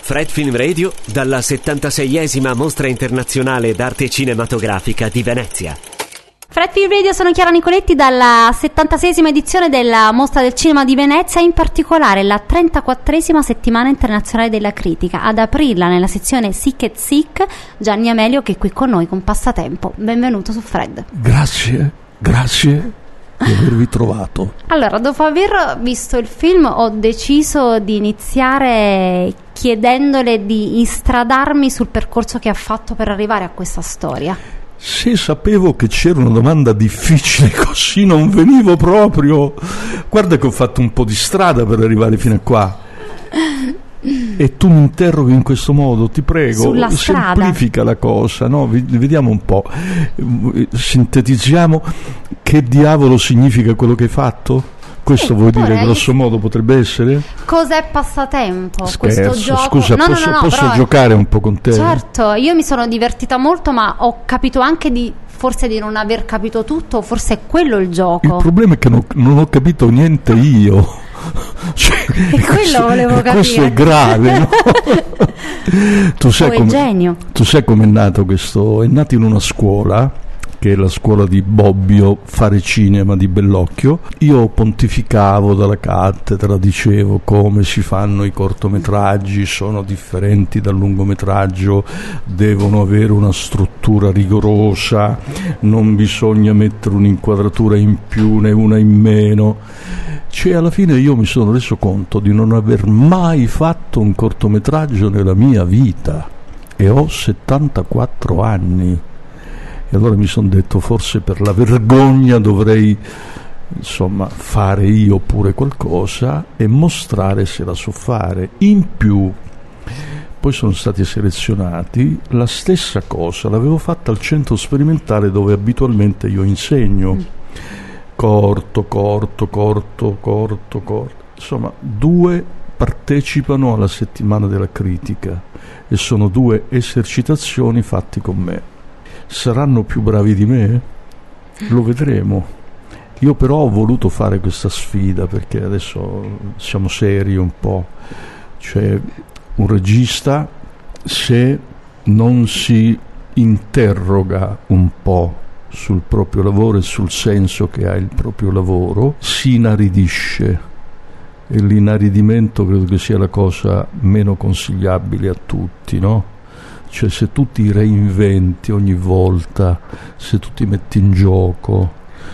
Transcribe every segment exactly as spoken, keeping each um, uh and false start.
Fred Film Radio dalla settantaseiesima Mostra Internazionale d'Arte Cinematografica di Venezia. Fred Film Radio, sono Chiara Nicoletti dalla settantaseiesima edizione della Mostra del Cinema di Venezia, in particolare la trentaquattresima Settimana Internazionale della Critica. Ad aprirla nella sezione Sic et Sic Gianni Amelio, che è qui con noi con Passatempo. Benvenuto su Fred. Grazie, grazie di avervi trovato. Allora, dopo aver visto il film ho deciso di iniziare chiedendole di istradarmi sul percorso che ha fatto per arrivare a questa storia. Se sapevo che c'era una domanda difficile così non venivo proprio. Guarda che ho fatto un po' di strada per arrivare fino a qua. E tu mi interroghi in questo modo, ti prego, sulla strada. Semplifica la cosa, no? Vediamo un po', sintetizziamo che diavolo significa quello che hai fatto? Questo eh, vuoi dire grosso modo, potrebbe essere? Cos'è Passatempo? Scherzo, questo gioco. Scusa, no, posso, no, no, posso però giocare un po' con te? Certo, io mi sono divertita molto, ma ho capito anche di forse di non aver capito tutto, forse è quello il gioco. Il problema è che non, non ho capito niente io. Cioè, e quello questo, volevo capire. Questo è grave, no? tu sai oh, come, genio. Tu sai com'è nato questo? È nato in una scuola, che è la scuola di Bobbio Fare Cinema di Bellocchio. Io pontificavo dalla cattedra, dicevo come si fanno i cortometraggi, sono differenti dal lungometraggio, devono avere una struttura rigorosa, non bisogna mettere un'inquadratura in più né una in meno. Cioè, alla fine io mi sono reso conto di non aver mai fatto un cortometraggio nella mia vita e ho settantaquattro anni. E allora mi sono detto, forse per la vergogna dovrei insomma fare io pure qualcosa e mostrare se la so fare. In più poi sono stati selezionati, la stessa cosa l'avevo fatta al centro sperimentale dove abitualmente io insegno. Mm. corto, corto, corto, corto, corto, insomma due partecipano alla settimana della critica e sono due esercitazioni fatte con me. Saranno più bravi di me? Lo vedremo. Io però ho voluto fare questa sfida perché adesso siamo seri un po'. Cioè, un regista, se non si interroga un po' sul proprio lavoro e sul senso che ha il proprio lavoro, si inaridisce, e l'inaridimento credo che sia la cosa meno consigliabile a tutti, no? Cioè, se tu ti reinventi ogni volta, se tu ti metti in gioco,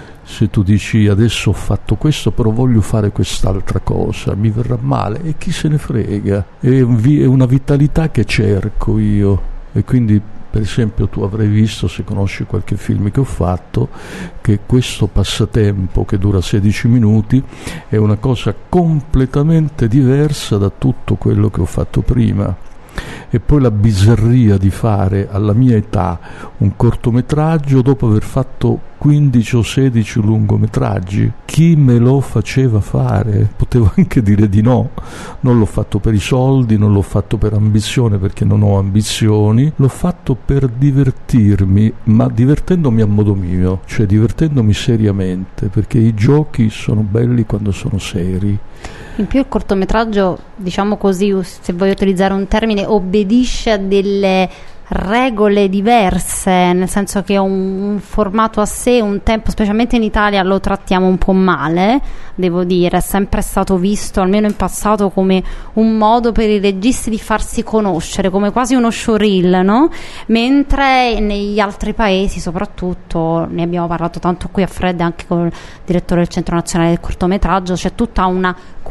se tu dici adesso ho fatto questo però voglio fare quest'altra cosa, mi verrà male, e chi se ne frega, è una vitalità che cerco io. E quindi, per esempio, tu avrai visto, se conosci qualche film che ho fatto, che questo passatempo che dura sedici minuti è una cosa completamente diversa da tutto quello che ho fatto prima. E poi la bizzarria di fare alla mia età un cortometraggio dopo aver fatto quindici o sedici lungometraggi. Chi me lo faceva fare? Potevo anche dire di no. Non l'ho fatto per i soldi, non l'ho fatto per ambizione, perché non ho ambizioni, l'ho fatto per divertirmi, ma divertendomi a modo mio, cioè divertendomi seriamente, perché i giochi sono belli quando sono seri. In più il cortometraggio, diciamo così, se voglio utilizzare un termine, obbedisce a delle regole diverse, nel senso che è un, un formato a sé, un tempo, specialmente in Italia lo trattiamo un po' male, devo dire, è sempre stato visto, almeno in passato, come un modo per i registi di farsi conoscere, come quasi uno showreel, no? Mentre negli altri paesi, soprattutto, ne abbiamo parlato tanto qui a Fred, anche con il direttore del Centro Nazionale del Cortometraggio, c'è tutta una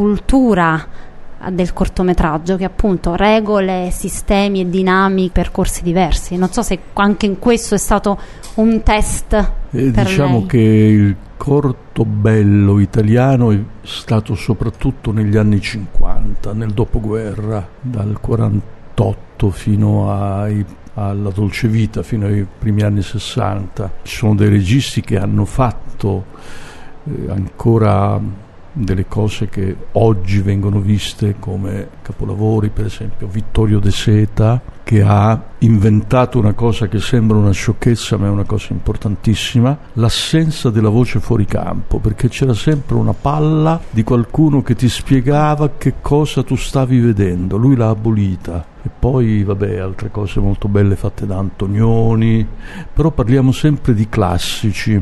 cultura del cortometraggio che appunto regole, sistemi e dinamiche, percorsi diversi. Non so se anche in questo è stato un test eh, per diciamo lei. Che il corto bello italiano è stato soprattutto negli anni cinquanta, nel dopoguerra, dal quarantotto fino ai alla Dolce Vita, fino ai primi anni sessanta. Ci sono dei registi che hanno fatto eh, ancora delle cose che oggi vengono viste come capolavori, per esempio Vittorio De Seta, che ha inventato una cosa che sembra una sciocchezza ma è una cosa importantissima, l'assenza della voce fuori campo, perché c'era sempre una palla di qualcuno che ti spiegava che cosa tu stavi vedendo, lui l'ha abolita. E poi vabbè, altre cose molto belle fatte da Antonioni, però parliamo sempre di classici.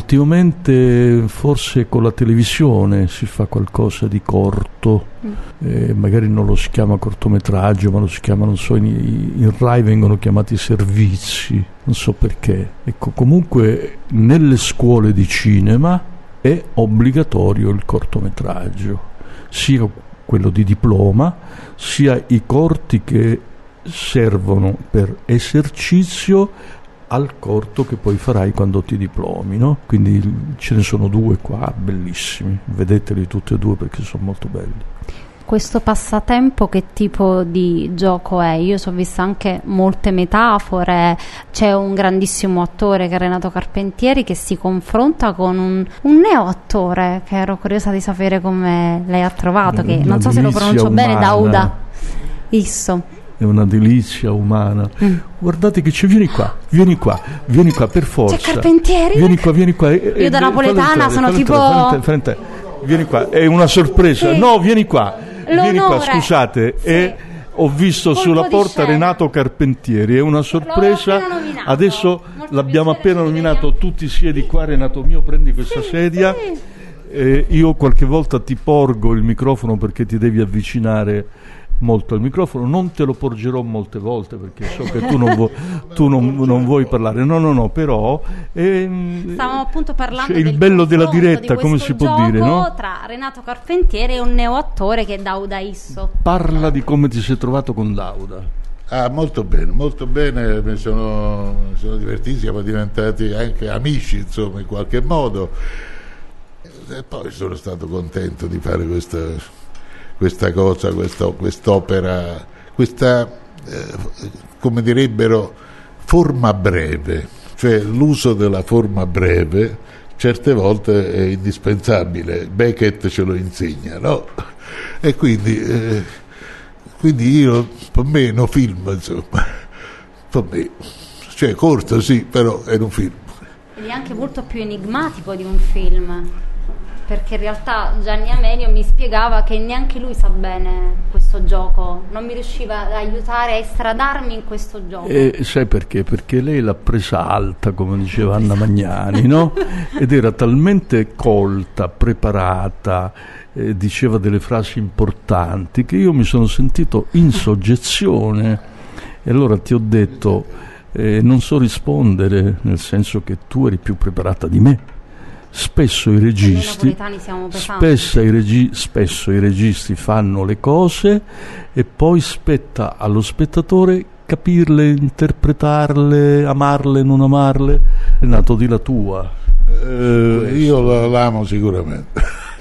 Ultimamente forse con la televisione si fa qualcosa di corto, mm. eh, magari non lo si chiama cortometraggio, ma lo si chiama, non so, in, in Rai vengono chiamati servizi, non so perché. Ecco, comunque nelle scuole di cinema è obbligatorio il cortometraggio, sia quello di diploma, sia i corti che servono per esercizio al corto che poi farai quando ti diplomi, no? Quindi ce ne sono due qua, bellissimi, vedeteli tutti e due perché sono molto belli. Questo passatempo che tipo di gioco è? Io so vista anche molte metafore, c'è un grandissimo attore che è Renato Carpentieri che si confronta con un, un neo attore che ero curiosa di sapere come lei ha trovato, che non so se lo pronuncio umana. Bene, Dauda Isso. È una delizia umana. Mm. Guardate che c'è, vieni qua, vieni qua, vieni qua per forza. C'è Carpentieri? Vieni qua, vieni qua. Io e, da napoletana sono tipo... Entrare, entrare, entrare. Vieni qua, è una sorpresa. Sì. No, vieni qua. L'onore. Vieni qua, scusate, sì. e ho visto colpo sulla porta Renato Carpentieri, è una sorpresa. Adesso Molto l'abbiamo appena nominato, tu ti siedi qua, Renato mio, prendi questa sì, sedia. Sì. Eh, io qualche volta ti porgo il microfono perché ti devi avvicinare molto al microfono, non te lo porgerò molte volte perché so che tu non, vu- tu non, non vuoi parlare, no no no, però ehm, stavamo appunto parlando cioè, del il bello della diretta, di come si può dire, no? Tra Renato Carpentieri e un neo attore che è Dauda Isso. Parla di come ti sei trovato con Dauda. Ah, molto bene, molto bene, mi sono, mi sono divertiti, siamo diventati anche amici, insomma, in qualche modo, e poi sono stato contento di fare questa questa cosa, questa, quest'opera, questa, eh, come direbbero, forma breve, cioè l'uso della forma breve certe volte è indispensabile, Beckett ce lo insegna, no? E quindi, eh, quindi io, per me è un film, insomma, per me, cioè corto sì, però è un film. Ed è anche molto più enigmatico di un film. Perché in realtà Gianni Amelio mi spiegava che neanche lui sa bene questo gioco, non mi riusciva ad aiutare a estradarmi in questo gioco. E sai perché? Perché lei l'ha presa alta, come diceva Anna Magnani, no? Ed era talmente colta, preparata, eh, diceva delle frasi importanti che io mi sono sentito in soggezione e allora ti ho detto eh, non so rispondere, nel senso che tu eri più preparata di me. Spesso i registi spesso i, regi, spesso i registi fanno le cose e poi spetta allo spettatore capirle, interpretarle, amarle, non amarle. Renato, di la tua. Eh, io l'amo sicuramente.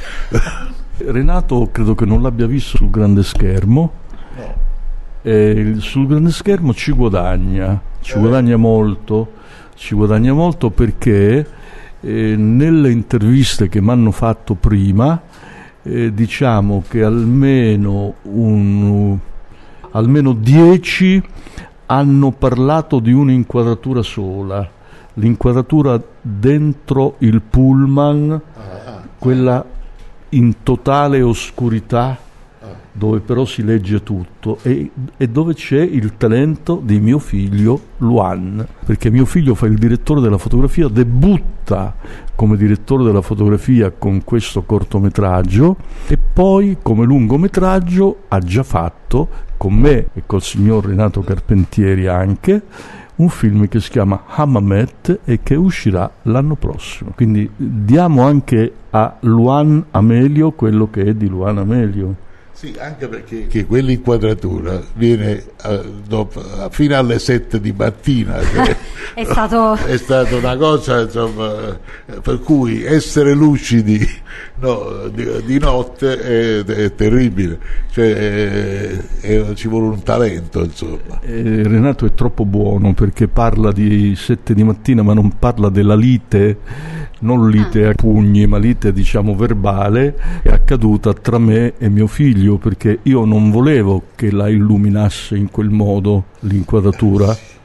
Renato credo che non l'abbia visto sul grande schermo. No. Eh, sul grande schermo ci guadagna, ci eh. guadagna molto, ci guadagna molto perché Eh, nelle interviste che mi hanno fatto prima eh, diciamo che almeno un, almeno dieci hanno parlato di un'inquadratura sola, l'inquadratura dentro il pullman, quella in totale oscurità dove però si legge tutto e, e dove c'è il talento di mio figlio Luan, perché mio figlio fa il direttore della fotografia, debutta come direttore della fotografia con questo cortometraggio e poi come lungometraggio ha già fatto con me e col signor Renato Carpentieri anche un film che si chiama Hammamet e che uscirà l'anno prossimo, quindi diamo anche a Luan Amelio quello che è di Luan Amelio. Sì, anche perché che quell'inquadratura viene uh, dopo, uh, fino alle sette di mattina, che è, stato... è stata una cosa, insomma, per cui essere lucidi no, di, di notte è, è terribile, cioè è, è, ci vuole un talento, insomma. Eh, Renato è troppo buono perché parla di sette di mattina ma non parla della lite, non lite a pugni ma lite diciamo verbale, è accaduta tra me e mio figlio perché io non volevo che la illuminasse in quel modo l'inquadratura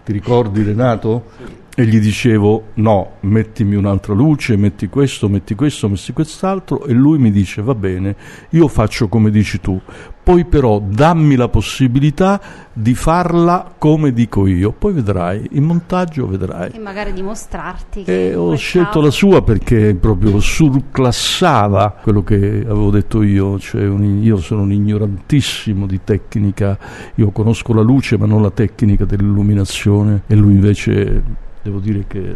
ti ricordi Renato? Sì. E gli dicevo no, mettimi un'altra luce, metti questo, metti questo, metti quest'altro, e lui mi dice va bene, io faccio come dici tu, poi però dammi la possibilità di farla come dico io, poi vedrai, in montaggio vedrai. E magari dimostrarti che e ho scelto caso... la sua perché proprio surclassava quello che avevo detto io, cioè un, io sono un ignorantissimo di tecnica, io conosco la luce ma non la tecnica dell'illuminazione, e lui invece... devo dire che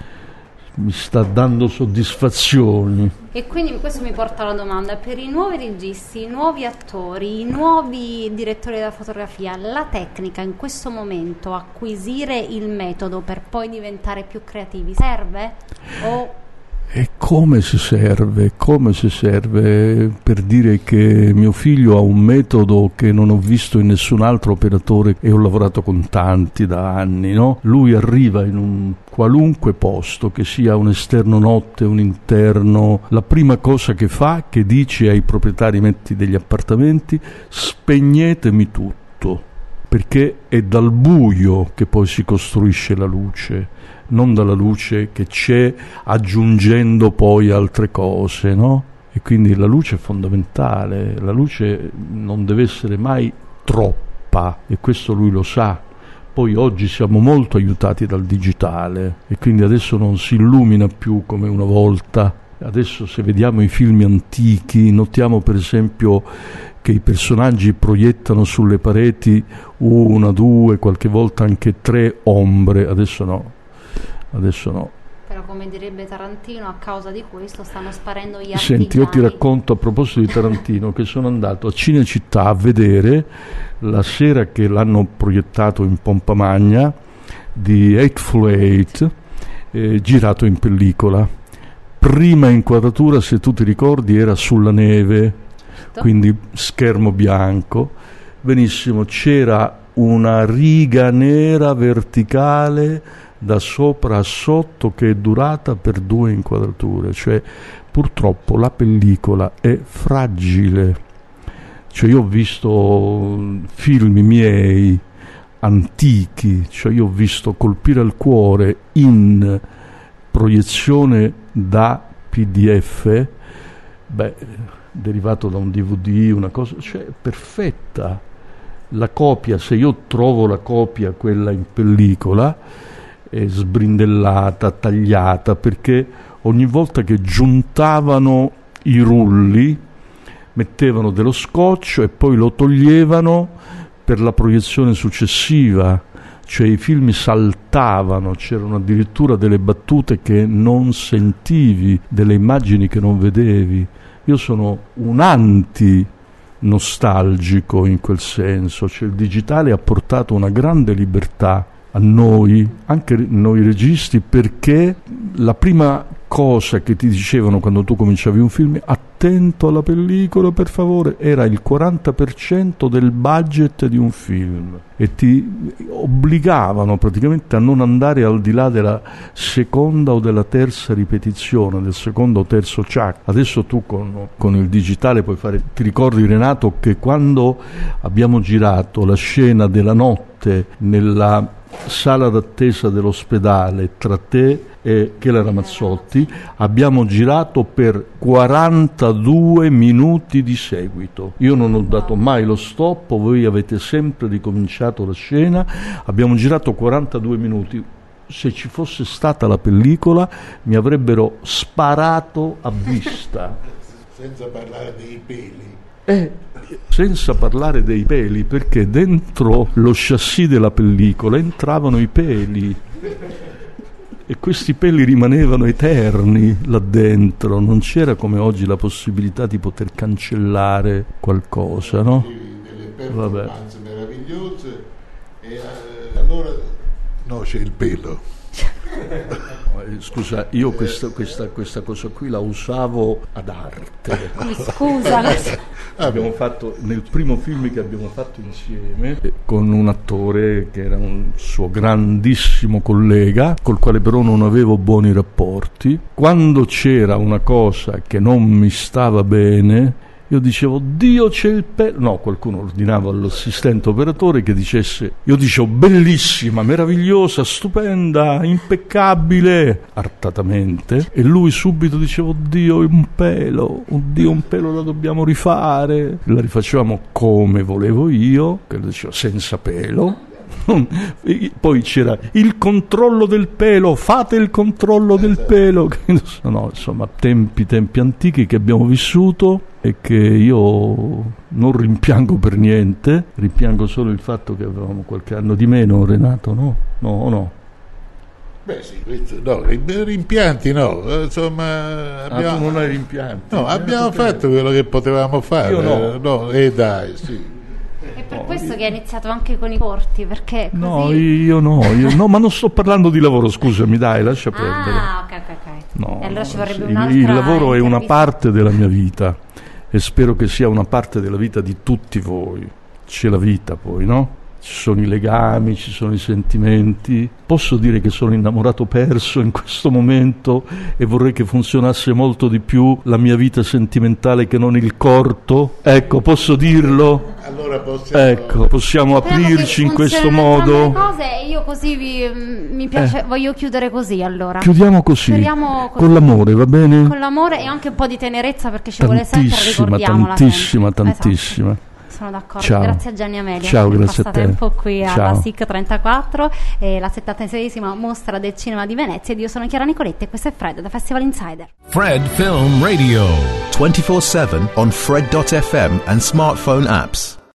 mi sta dando soddisfazioni. E quindi questo mi porta alla domanda: per i nuovi registi, i nuovi attori, i nuovi direttori della fotografia, la tecnica in questo momento, acquisire il metodo per poi diventare più creativi, serve? O E come si serve? Come si serve per dire che mio figlio ha un metodo che non ho visto in nessun altro operatore, e ho lavorato con tanti da anni, no? Lui arriva in un qualunque posto, che sia un esterno notte, un interno, la prima cosa che fa, che dice ai proprietari metti degli appartamenti: spegnetemi tutto, perché è dal buio che poi si costruisce la luce, non dalla luce che c'è aggiungendo poi altre cose, no? E quindi la luce è fondamentale, la luce non deve essere mai troppa, e questo lui lo sa. Poi oggi siamo molto aiutati dal digitale, e quindi adesso non si illumina più come una volta. Adesso, se vediamo i film antichi, notiamo per esempio che i personaggi proiettano sulle pareti una, due, qualche volta anche tre ombre. Adesso no, adesso no. Però, come direbbe Tarantino, a causa di questo stanno sparendo gli artigiani. Senti, io ti racconto a proposito di Tarantino che sono andato a Cinecittà a vedere la sera che l'hanno proiettato in pompa magna di Hateful Eight, eh, girato in pellicola. Prima inquadratura, se tu ti ricordi, era sulla neve, quindi schermo bianco. Benissimo, c'era una riga nera verticale da sopra a sotto che è durata per due inquadrature. Cioè, purtroppo la pellicola è fragile. Cioè, io ho visto film miei antichi, cioè io ho visto Colpire al cuore in proiezione da P D F, beh, derivato da un D V D, una cosa, cioè perfetta. La copia, se io trovo la copia, quella in pellicola, è sbrindellata, tagliata, perché ogni volta che giuntavano i rulli mettevano dello scotch e poi lo toglievano per la proiezione successiva. Cioè i film saltavano, c'erano addirittura delle battute che non sentivi, delle immagini che non vedevi. Io sono un anti nostalgico in quel senso, cioè il digitale ha portato una grande libertà a noi, anche noi registi, perché la prima cosa che ti dicevano quando tu cominciavi un film, attento alla pellicola per favore, era il quaranta per cento del budget di un film, e ti obbligavano praticamente a non andare al di là della seconda o della terza ripetizione, del secondo o terzo ciak. Adesso tu con, con il digitale puoi fare. Ti ricordi, Renato, che quando abbiamo girato la scena della notte nella sala d'attesa dell'ospedale tra te e Chela Ramazzotti, abbiamo girato per quarantadue minuti di seguito. Io non ho dato mai lo stop, voi avete sempre ricominciato la scena, abbiamo girato quarantadue minuti. Se ci fosse stata la pellicola mi avrebbero sparato a vista. Senza parlare dei peli. Eh, senza parlare dei peli, perché dentro lo chassis della pellicola entravano i peli e questi peli rimanevano eterni là dentro. Non c'era come oggi la possibilità di poter cancellare qualcosa, no? Delle performance meravigliose, e eh, allora no, c'è il pelo. Scusa, io questa, questa, questa cosa qui la usavo ad arte. Mi scusa. Abbiamo fatto nel primo film che abbiamo fatto insieme con un attore che era un suo grandissimo collega, col quale però non avevo buoni rapporti. Quando c'era una cosa che non mi stava bene, io dicevo Dio c'è il pelo, no, qualcuno ordinava all'assistente operatore che dicesse, io dicevo bellissima, meravigliosa, stupenda, impeccabile, artatamente, e lui subito diceva oddio un pelo, oddio un pelo la dobbiamo rifare, la rifacevamo come volevo io, che lo dicevo senza pelo. Poi c'era il controllo del pelo, fate il controllo del pelo, no, insomma tempi tempi antichi che abbiamo vissuto e che io non rimpiango per niente, rimpiango solo il fatto che avevamo qualche anno di meno, Renato, no? No, no. Beh sì, questo, no, rimpianti no, insomma abbiamo, ah, tu non hai rimpianti? No, abbiamo fatto quello che potevamo fare. Io no. No, e eh, dai, sì. È per no, questo io... che ha iniziato anche con i corti, perché così... No, io no, io no, ma non sto parlando di lavoro, scusami, dai, lascia perdere. Ah, ok, ok, ok. No, e allora ci vorrebbe sì, un'altra il lavoro è una intervista. parte della mia vita e spero che sia una parte della vita di tutti voi. C'è la vita poi, no? Ci sono i legami, ci sono i sentimenti. Posso dire che sono innamorato perso in questo momento e vorrei che funzionasse molto di più la mia vita sentimentale che non il corto? Ecco, posso dirlo? Allora possiamo, ecco, possiamo aprirci in questo modo. Cose e io così vi, mi piace, eh. voglio chiudere così allora. Chiudiamo così, così, con l'amore, va bene? Con l'amore e anche un po' di tenerezza perché ci vuole sempre, ricordiamola. Tantissima, sempre. tantissima. Esatto. Sono d'accordo, Ciao. Grazie a Gianni Amelio. Ciao, per grazie a te. tempo qui Ciao. alla S I C trentaquattro, e la settantaseiesima mostra del cinema di Venezia. Ed io sono Chiara Nicoletti e questo è Fred da Festival Insider. Fred Film Radio twenty-four seven on Fred dot f m and smartphone apps.